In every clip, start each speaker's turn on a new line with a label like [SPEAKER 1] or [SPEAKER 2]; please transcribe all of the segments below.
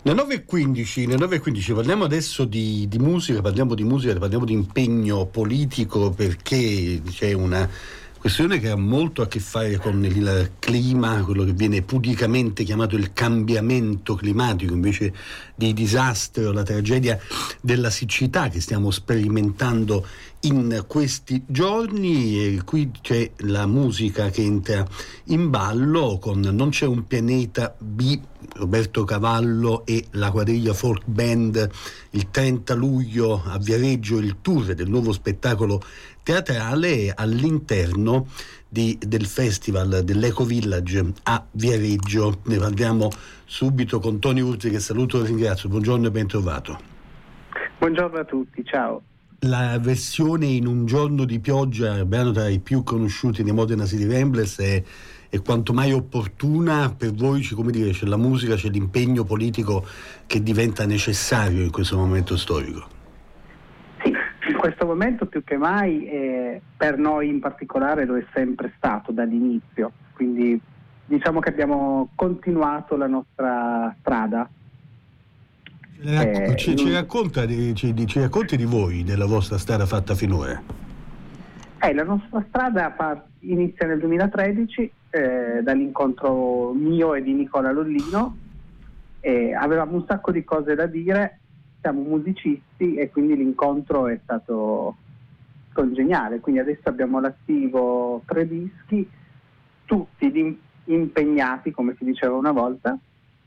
[SPEAKER 1] Le 9:15 parliamo adesso di musica, parliamo di impegno politico, perché c'è una questione che ha molto a che fare con il clima, quello che viene pudicamente chiamato il cambiamento climatico, invece di disastro, la tragedia della siccità che stiamo sperimentando in questi giorni. E qui c'è la musica che entra in ballo con Non c'è un pianeta B, Roberto Cavallo e la Quadriglia Folk Band, il 30 luglio a Viareggio, il tour del nuovo spettacolo teatrale all'interno del festival dell'Eco Village a Viareggio. Ne parliamo subito con Tony Urzi, che saluto e ringrazio. Buongiorno e ben trovato.
[SPEAKER 2] Buongiorno a tutti, ciao.
[SPEAKER 1] La versione In un giorno di pioggia, brano tra i più conosciuti dei Modena City Ramblers, è quanto mai opportuna per voi. Come dire, c'è la musica, c'è l'impegno politico che diventa necessario in questo momento storico.
[SPEAKER 2] Sì, in questo momento più che mai, per noi in particolare lo è sempre stato dall'inizio, quindi diciamo che continuato la nostra strada.
[SPEAKER 1] Ci racconti di voi, della vostra strada fatta finora?
[SPEAKER 2] La nostra strada inizia nel 2013 dall'incontro mio e di Nicola Lollino. Avevamo un sacco di cose da dire, siamo musicisti e quindi l'incontro è stato congeniale. Quindi adesso abbiamo all'attivo 3 dischi, tutti impegnati, come si diceva una volta,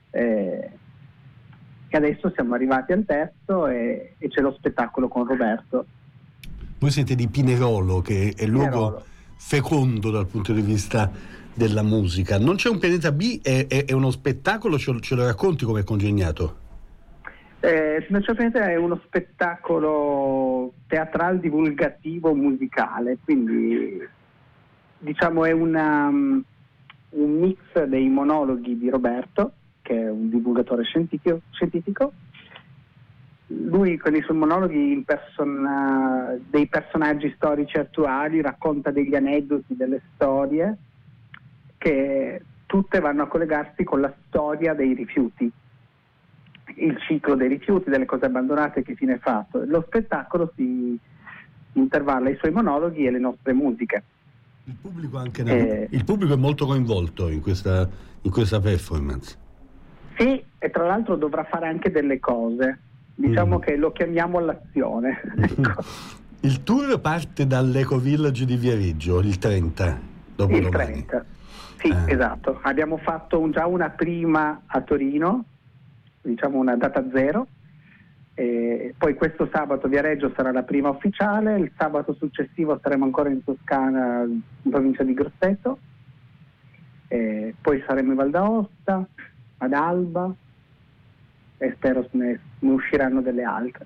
[SPEAKER 2] e adesso siamo arrivati al terzo e c'è lo spettacolo con Roberto.
[SPEAKER 1] Voi siete di Pinerolo, che è luogo fecondo dal punto di vista della musica. Non c'è un pianeta B, è uno spettacolo, ce lo racconti come è congegnato?
[SPEAKER 2] Non c'è un pianeta è uno spettacolo teatrale divulgativo musicale, quindi diciamo è un mix dei monologhi di Roberto, che è un divulgatore scientifico. Lui con i suoi monologhi dei personaggi storici attuali racconta degli aneddoti, delle storie che tutte vanno a collegarsi con la storia dei rifiuti, il ciclo dei rifiuti, delle cose abbandonate, che fine è fatto. Lo spettacolo si intervalla i suoi monologhi e le nostre musiche.
[SPEAKER 1] Il pubblico il pubblico è molto coinvolto in questa performance.
[SPEAKER 2] Sì, e tra l'altro dovrà fare anche delle cose. Diciamo che lo chiamiamo all'azione. Ecco.
[SPEAKER 1] Il tour parte dall'Eco Village di Viareggio il 30 dopodomani.
[SPEAKER 2] Il 30, sì, esatto. Abbiamo fatto già una prima a Torino, diciamo una data zero, e poi questo sabato Viareggio sarà la prima ufficiale, il sabato successivo saremo ancora in Toscana, in provincia di Grosseto, e poi saremo in Val d'Aosta, ad Alba, e spero ne usciranno delle altre.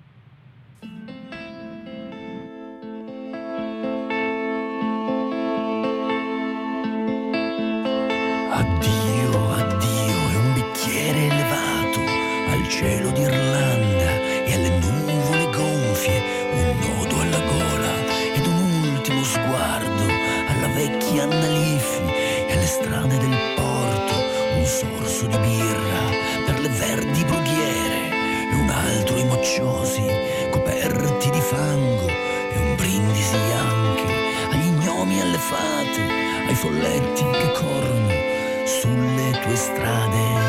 [SPEAKER 3] Addio, addio, è un bicchiere elevato al cielo d'Irlanda e alle nuvole gonfie, un nodo alla gola ed un ultimo sguardo alla vecchia Annaliffi e alle strade del porto, un sorso di birra per le verdi brughiere e un altro i mocciosi coperti di fango e un brindisi anche agli gnomi e alle fate, ai folletti che corrono sulle tue strade.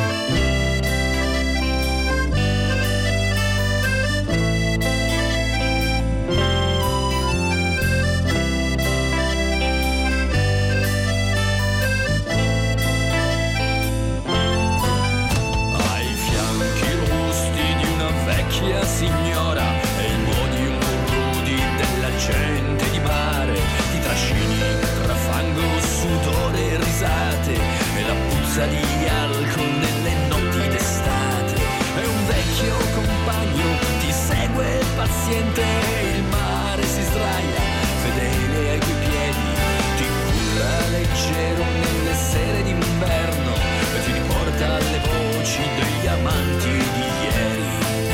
[SPEAKER 4] Signora, e i modi un po' rudi della gente di mare, ti trascini tra fango, sudore e risate e la puzza di alcol nelle notti d'estate. E un vecchio compagno ti segue paziente, il mare si sdraia fedele ai tuoi piedi, ti cura leggero nelle sere d'inverno e ti riporta alle voci degli amanti di ieri.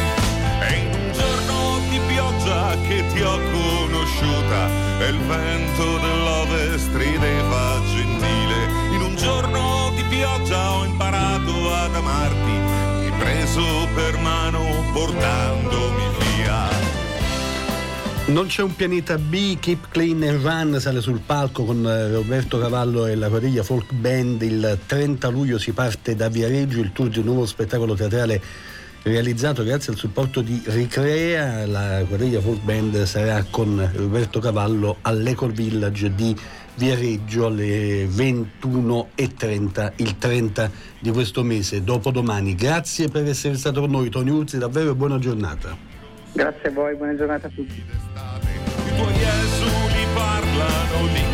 [SPEAKER 5] Che ti ho conosciuta e il vento dell'ovest rideva gentile. In un giorno di pioggia ho imparato ad amarti, mi preso preso per mano portandomi via.
[SPEAKER 1] Non c'è un pianeta B, Keep Clean and Run sale sul palco con Roberto Cavallo e la Guerriglia Folk Band. Il 30 luglio si parte da Viareggio, il tour di un nuovo spettacolo teatrale realizzato grazie al supporto di Ricrea. La Guerriglia Folk Band sarà con Roberto Cavallo all'Ecol Village di Viareggio alle 21:30 il 30 di questo mese, dopodomani. Grazie per essere stato con noi, Tony Urzi, davvero buona giornata.
[SPEAKER 2] Grazie a voi, buona giornata a tutti.
[SPEAKER 5] I tuoi esuli parlano di